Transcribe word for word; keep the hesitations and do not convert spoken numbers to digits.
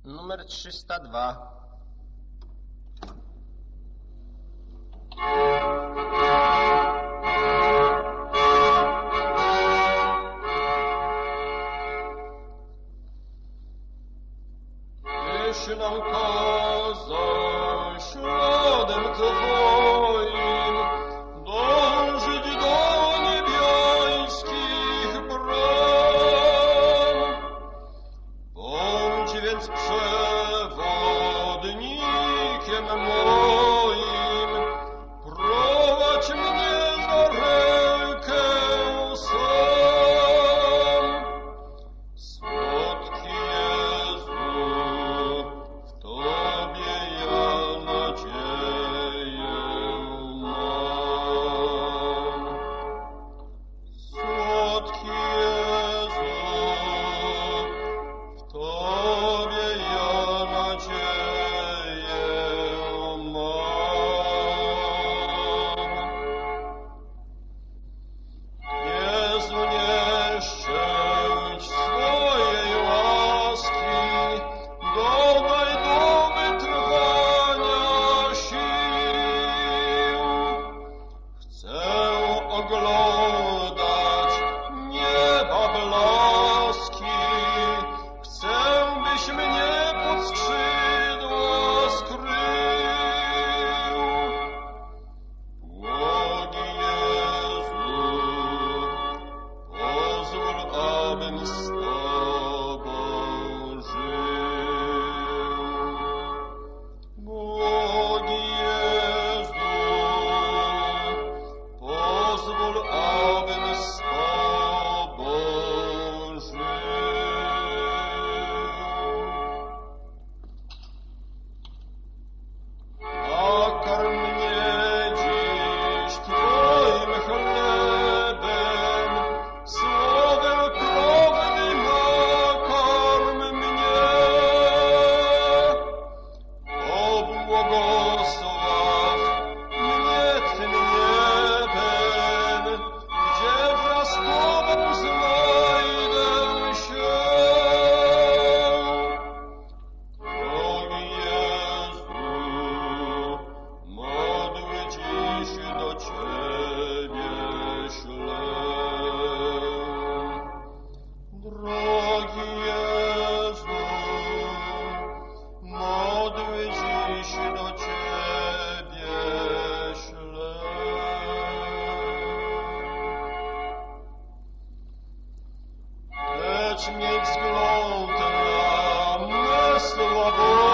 Numer trzysta dwa. Tyś nam kazał śladem Twoim dążyć do niebiańskich bram. Bądź więc przewodnikiem moim, prowadź mnie za rękę sam. Słodki Jezu, w Tobie ja nadzieję mam. Słodki Jezu, w Tobie ja nadzieję mam. Jezu, nie szczęść swojej łaski, dodaj do wytrwania sił. Chcę oglądać nieba blaski, chcę, byś mnie pod skrzydła skrył. Błogi Jezu, pozwól, abym z Tobą żył. Błogi Jezu, pozwól, abym z Tobą żył. Nakarm mnie dziś Twoim chlebem, słowem prawnym nakarm mnie. Pobłogosław mnie Tym niebem, gdzie wraz z Tobą znajdę się. Drogi Jezu, modły dziś do Ciebie ślę. Drogi Jezu, modły dziś do Ciebie ślę. Lecz miej wzgląd na me słowo